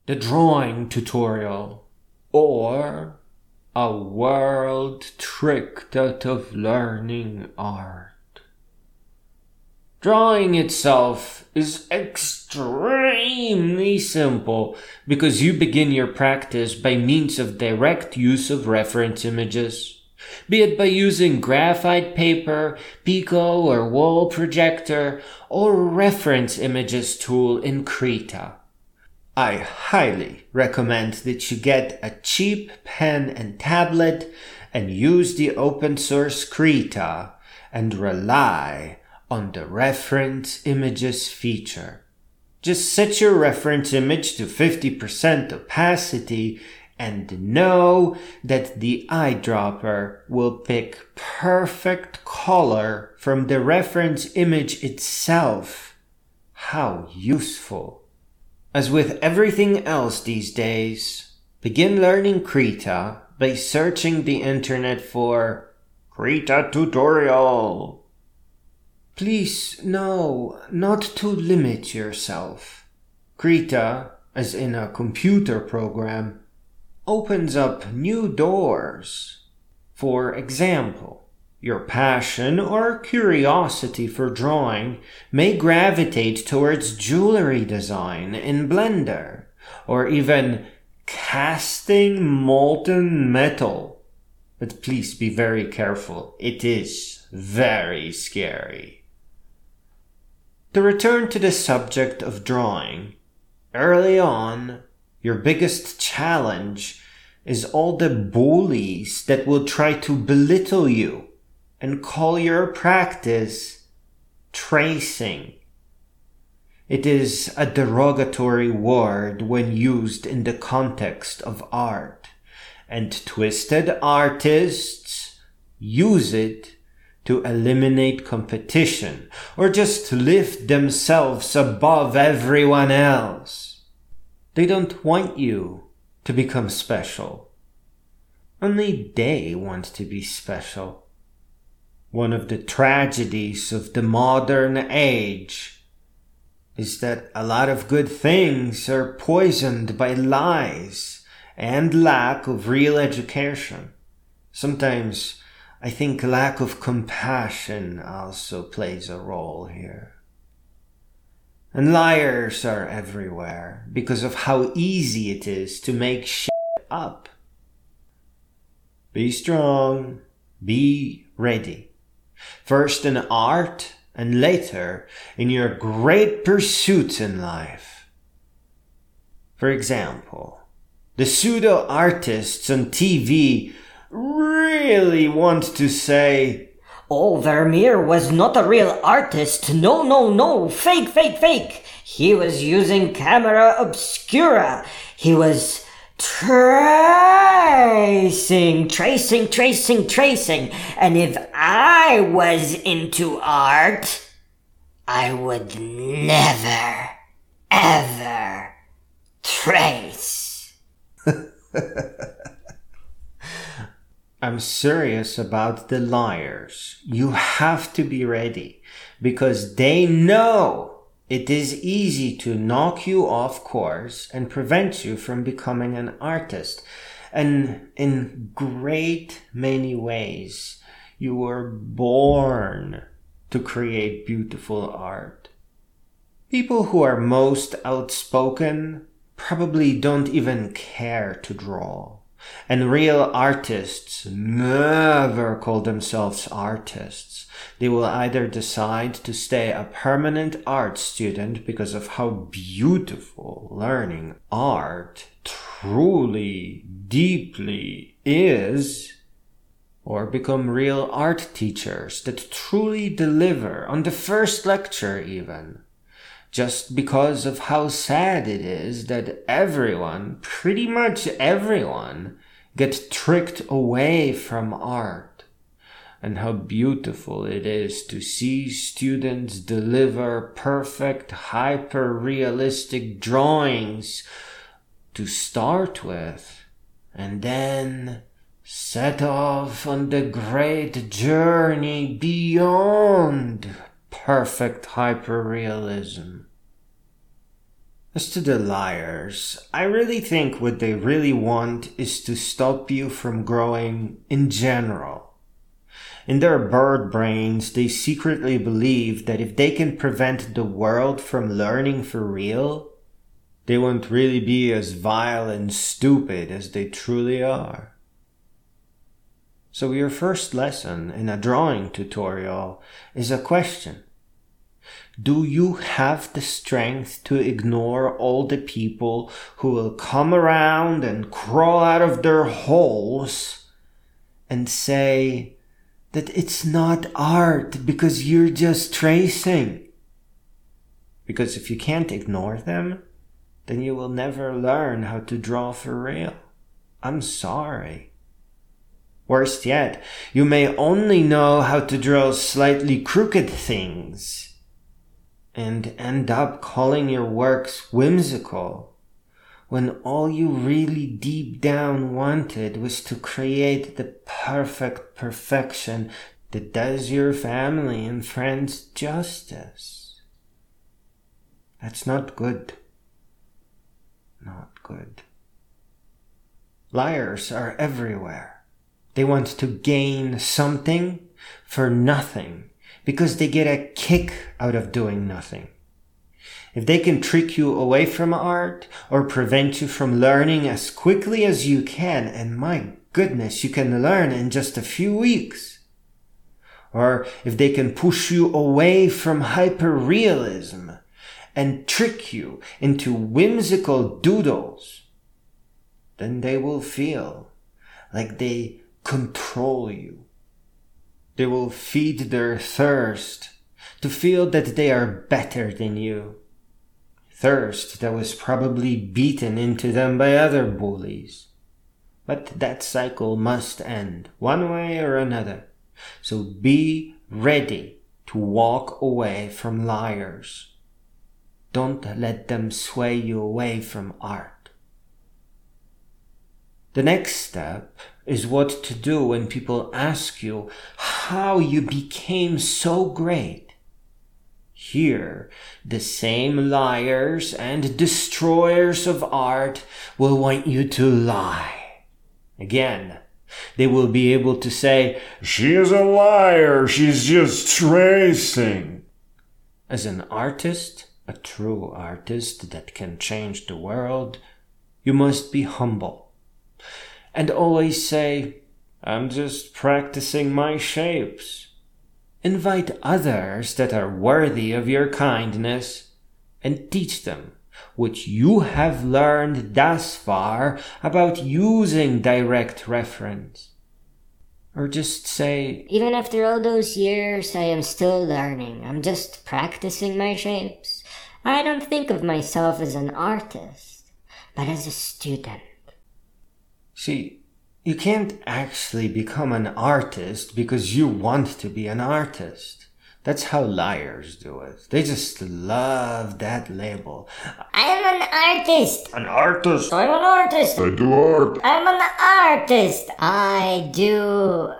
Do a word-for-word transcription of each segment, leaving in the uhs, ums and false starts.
the drawing tutorial, or a world tricked out of learning art. Drawing itself is extremely simple because you begin your practice by means of direct use of reference images, be it by using graphite paper, Pico or wall projector, or reference images tool in Krita. I highly recommend that you get a cheap pen and tablet and use the open source Krita and rely on the reference images feature. Just set your reference image to fifty percent opacity and know that the eyedropper will pick perfect color from the reference image itself. How useful. As with everything else these days, begin learning Krita by searching the internet for Krita tutorial. Please, no, not to limit yourself. Krita, as in a computer program, opens up new doors. For example, your passion or curiosity for drawing may gravitate towards jewelry design in Blender, or even casting molten metal. But please be very careful. It is very scary. To return to the subject of drawing, early on, your biggest challenge is all the bullies that will try to belittle you and call your practice tracing. It is a derogatory word when used in the context of art, and twisted artists use it to eliminate competition or just lift themselves above everyone else. They don't want you to become special. Only they want to be special. One of the tragedies of the modern age is that a lot of good things are poisoned by lies and lack of real education. Sometimes I think lack of compassion also plays a role here. And liars are everywhere because of how easy it is to make shit up. Be strong. Be ready. First in art and later in your great pursuits in life. For example, the pseudo-artists on T V really want to say, "Oh, Vermeer was not a real artist. No, no, no. Fake, fake, fake. He was using camera obscura. He was tracing, tracing, tracing, tracing. And if I was into art, I would never, ever trace." I'm serious about the liars. You have to be ready because they know it is easy to knock you off course and prevent you from becoming an artist. And in great many ways, you were born to create beautiful art. People who are most outspoken probably don't even care to draw. And real artists never call themselves artists. They will either decide to stay a permanent art student because of how beautiful learning art truly, deeply is, or become real art teachers that truly deliver on the first lecture even. Just because of how sad it is that everyone, pretty much everyone, gets tricked away from art. And how beautiful it is to see students deliver perfect, hyper-realistic drawings to start with, and then set off on the great journey beyond perfect hyperrealism. As to the liars, I really think what they really want is to stop you from growing in general. In their bird brains, they secretly believe that if they can prevent the world from learning for real, they won't really be as vile and stupid as they truly are. So your first lesson in a drawing tutorial is a question. Do you have the strength to ignore all the people who will come around and crawl out of their holes and say that it's not art because you're just tracing? Because if you can't ignore them, then you will never learn how to draw for real. I'm sorry. Worst yet, you may only know how to draw slightly crooked things and end up calling your works whimsical, when all you really deep down wanted was to create the perfect perfection that does your family and friends justice. That's not good. Not good. Liars are everywhere. They want to gain something for nothing, because they get a kick out of doing nothing. If they can trick you away from art or prevent you from learning as quickly as you can, and my goodness, you can learn in just a few weeks. Or if they can push you away from hyperrealism and trick you into whimsical doodles, then they will feel like they control you. They will feed their thirst to feel that they are better than you. Thirst that was probably beaten into them by other bullies. But that cycle must end, one way or another. So be ready to walk away from liars. Don't let them sway you away from art. The next step is what to do when people ask you how you became so great. Here, the same liars and destroyers of art will want you to lie. Again, they will be able to say, "She is a liar, she's just tracing." As an artist, a true artist that can change the world, you must be humble. And always say, "I'm just practicing my shapes." Invite others that are worthy of your kindness and teach them what you have learned thus far about using direct reference. Or just say, "Even after all those years, I am still learning. I'm just practicing my shapes. I don't think of myself as an artist, but as a student." See, you can't actually become an artist because you want to be an artist. That's how liars do it. They just love that label. I'm an artist. An artist. I'm an artist. I do art. I'm an artist. I do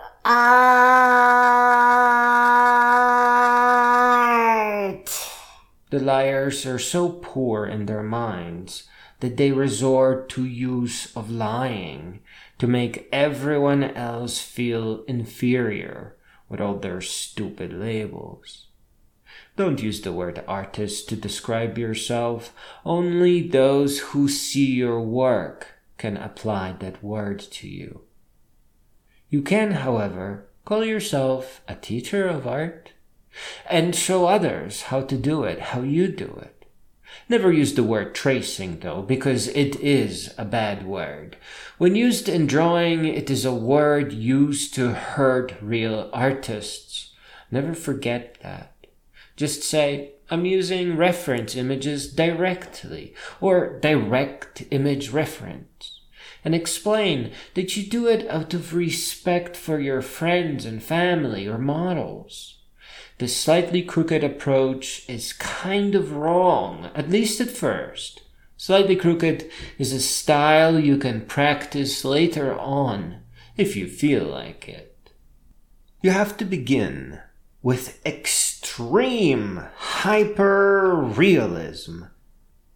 art. The liars are so poor in their minds that they resort to use of lying to make everyone else feel inferior with all their stupid labels. Don't use the word artist to describe yourself. Only those who see your work can apply that word to you. You can, however, call yourself a teacher of art and show others how to do it, how you do it. Never use the word tracing, though, because it is a bad word. When used in drawing, it is a word used to hurt real artists. Never forget that. Just say, "I'm using reference images directly," or direct image reference. And explain that you do it out of respect for your friends and family or models. The slightly crooked approach is kind of wrong, at least at first. Slightly crooked is a style you can practice later on, if you feel like it. You have to begin with extreme hyper-realism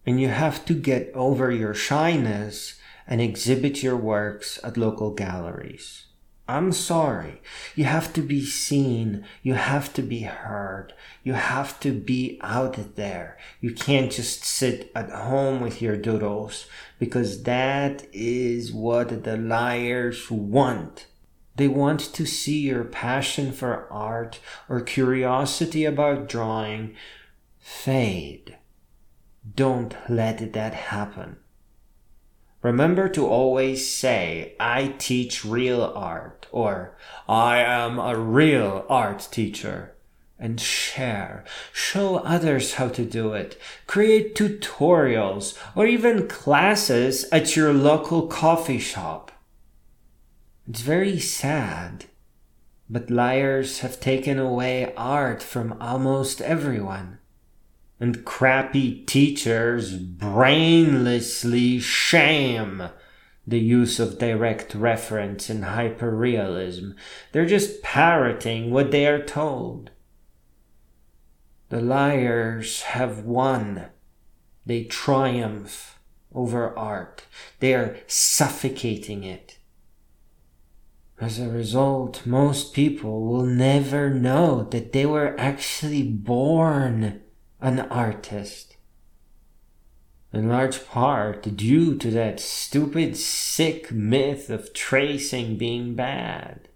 And you have to get over your shyness and exhibit your works at local galleries. I'm sorry. You have to be seen. You have to be heard. You have to be out there. You can't just sit at home with your doodles, because that is what the liars want. They want to see your passion for art or curiosity about drawing fade. Don't let that happen. Remember to always say, I teach real art, or I am a real art teacher, and share. Show others how to do it. Create tutorials or even classes at your local coffee shop. It's very sad, but liars have taken away art from almost everyone. And crappy teachers brainlessly shame the use of direct reference and hyperrealism. They're just parroting what they are told. The liars have won. They triumph over art. They are suffocating it. As a result, most people will never know that they were actually born an artist. In large part due to that stupid, sick myth of tracing being bad.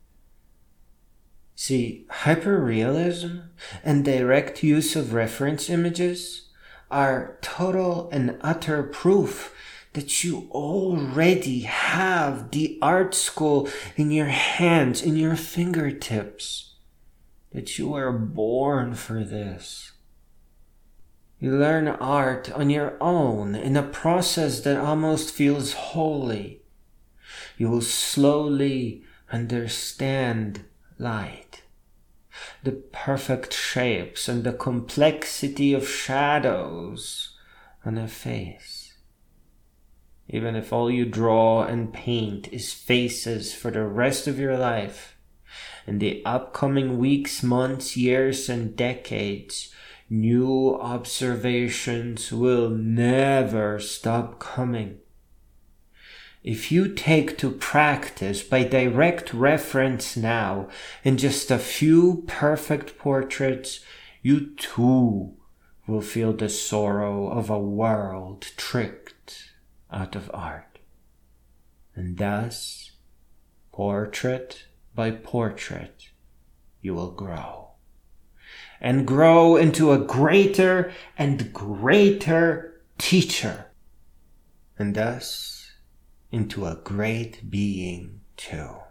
See, hyperrealism and direct use of reference images are total and utter proof that you already have the art school in your hands, in your fingertips, that you were born for this. You learn art on your own in a process that almost feels holy. You will slowly understand light, the perfect shapes and the complexity of shadows on a face. Even if all you draw and paint is faces for the rest of your life, in the upcoming weeks, months, years, and decades, new observations will never stop coming. If you take to practice by direct reference now in just a few perfect portraits, you too will feel the sorrow of a world tricked out of art. And thus, portrait by portrait, you will grow. And grow into a greater and greater teacher. And thus, into a great being too.